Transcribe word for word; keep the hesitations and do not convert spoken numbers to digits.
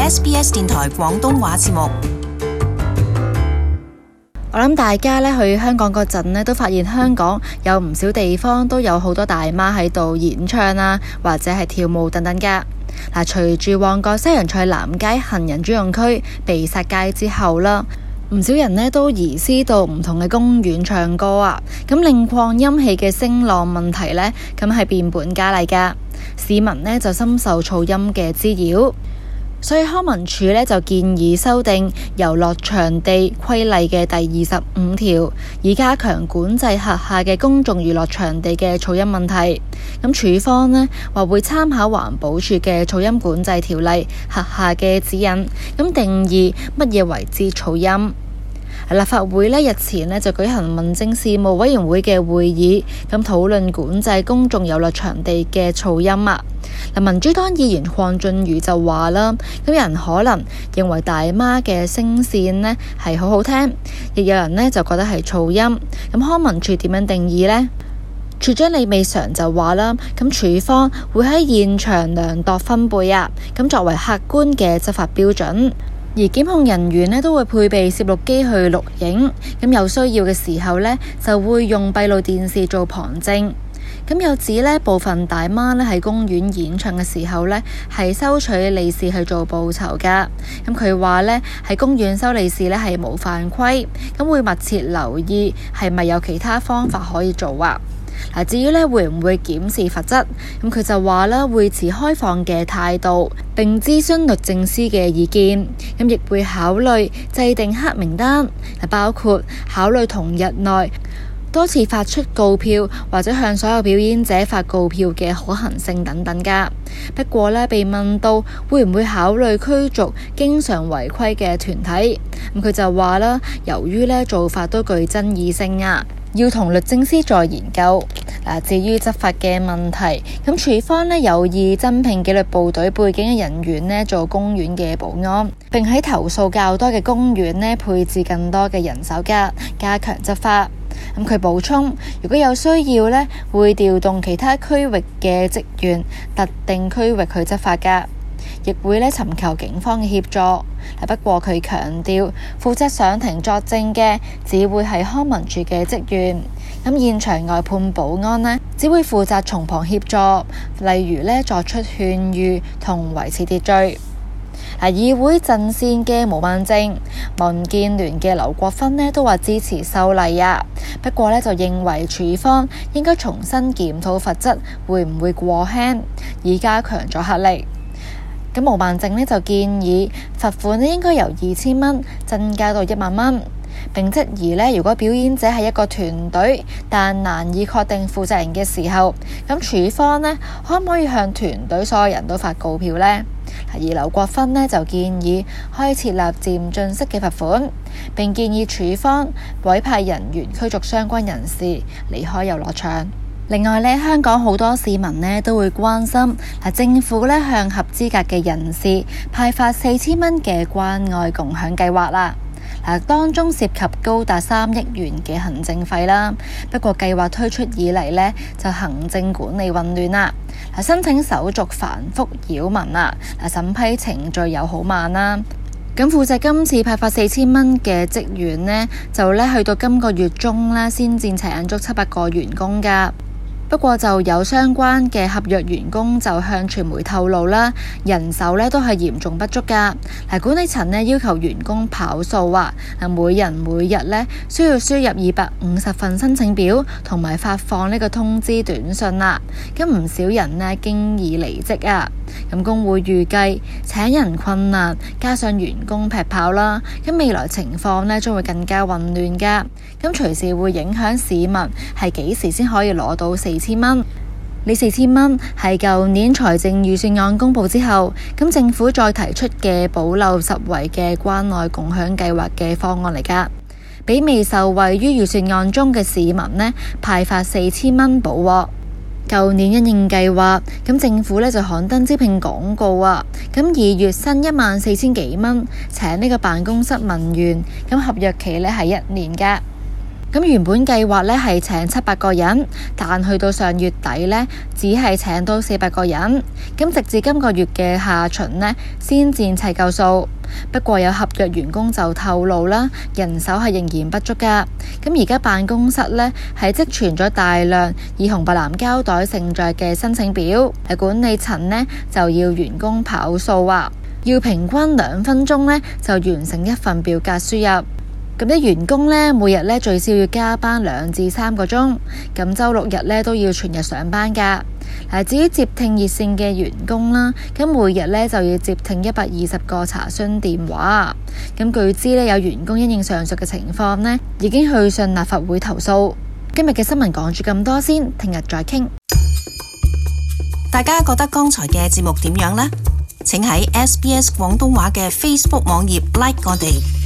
S B S 電台廣東話節目。 我諗大家咧去香港嗰陣咧，都發現香港有唔少地方都有好多大媽喺度演唱啊，或者係跳舞等等噶。嗱，隨住旺角西洋菜南街行人專用區被殺街之後啦，唔少人呢都移師到唔同嘅公園唱歌啊，咁令擴音器嘅聲浪問題呢，咁係變本加厲噶。市民呢就深受噪音嘅滋擾。所以康文署呢就建議修訂遊樂場地規例嘅第二十五條，以加強管制轄下嘅公眾娛樂場地嘅噪音問題。咁署方呢話會參考環保署嘅噪音管制條例轄下嘅指引，咁定義乜嘢為之噪音。立法會呢日前呢就舉行民政事務委員會嘅會議，咁討論管制公眾遊樂場地嘅噪音啊。民主黨議員鄺俊宇就話啦，咁有人可能認為大媽嘅聲線呢係好好聽，亦有人呢就覺得係噪音。咁康文署點樣定義呢？署長李美常就話啦，咁署方會喺現場量度分貝啊，咁作為客觀嘅執法標準。而檢控人員呢都會配備攝錄機去錄影，咁有需要嘅時候呢就會用閉路電視做旁證。咁有指呢部分大媽呢喺公園演唱嘅時候呢係收取利是去做報酬噶。咁佢話呢喺公園收利是呢係冇犯規，咁會密切留意係咪有其他方法可以做啊。嗱，至於呢會唔會檢視罰則，咁佢就話啦會持開放嘅態度，並諮詢律政司嘅意見，咁亦會考慮制定黑名單，包括考慮同日內多次發出告票或者向所有表演者發告票嘅可行性等等噶。不過呢，被問到會唔會考慮驅逐經常違規嘅團體，咁佢就話啦，由於呢做法都具爭議性啊，要同律政司再研究。嗱，至於執法嘅問題，咁署方呢有意增聘紀律部隊背景嘅人員呢做公園嘅保安，並喺投訴較多嘅公園呢配置更多嘅人手噶，加強執法。咁佢補充，如果有需要呢，會調動其他區域嘅職員，特定區域去執法噶，亦會呢尋求警方嘅協助。不過佢強調，負責上庭作證嘅只會係康文署嘅職員，咁現場外判保安呢，只會負責從旁協助，例如呢作出勸喻同維持秩序。議會陣線嘅毛孟靜、民建聯嘅劉國勳呢都話支持修例啊，不過呢就認為署方應該重新檢討罰則會唔會過輕，以加強阻嚇力。咁毛孟靜呢就建議罰款呢應該由二千蚊增加到一萬蚊，並質疑呢如果表演者係一個團隊，但難以確定負責人嘅時候，咁署方呢可唔可以向團隊所有人都發告票呢？而劉國勳呢就建議可以設立漸進式嘅罰款，並建議署方委派人員驅逐相關人士離開遊樂場。另外呢，香港好多市民呢都會關心政府呢向合資格嘅人士派發四千蚊嘅關愛共享計劃啦。當中涉及高達三億元嘅行政費啦。不過計劃推出以嚟呢，就行政管理混亂啦。申請手續繁複擾民啊，審批程序又好慢啦。咁負責今次派發四千蚊嘅職員呢，就呢去到今個月中呢先至請足七百個員工㗎。不過就有相關嘅合約員工就向傳媒透露啦，人手呢都係嚴重不足㗎。嗱，管理層呢要求員工跑數啊，每人每日呢需要輸入二百五十份申請表，同埋發放呢個通知短信啦。咁唔少人呢經已離職啊。咁工會預計請人困難，加上員工劈炮啦，咁未來情況呢將會更加混亂㗎。咁隨時會影響市民係幾時先可以攞到四千蚊。呢四千蚊係舊年財政預算案公佈之後，咁政府再提出嘅補漏拾遺嘅關愛共享計劃嘅方案嚟㗎，俾未受惠於預算案中嘅市民呢派發四千蚊補鑊。舊年因應計劃，咁政府呢就刊登招聘廣告啊，咁以月薪一萬四千幾蚊請呢個辦公室文員，咁合約期呢係一年㗎。 咁原本計劃呢係請七百個人，但去到上月底呢，只係請到四百個人。咁直至今個月嘅下旬呢，先至砌夠數。不過有合約員工就透露啦，人手係仍然不足㗎。咁而家辦公室呢，係積存咗大量以紅白藍膠袋盛載嘅申請表，係管理層呢，就要員工跑數啊，要平均兩分鐘呢，就完成一份表格輸入。咁啲員工呢，每日呢最少要加班兩至三個鐘，咁週六日呢都要全日上班㗎。嗱，至於接聽熱線嘅員工啦，咁每日呢就要接聽一百二十個查詢電話。咁據知呢，有員工因應上述嘅情況呢，已經去信立法會投訴。今日嘅新聞講住咁多先，聽日再傾。 大家覺得剛才嘅節目點樣呢？請喺 S B S 廣東話嘅 Facebook 網頁 like 我哋。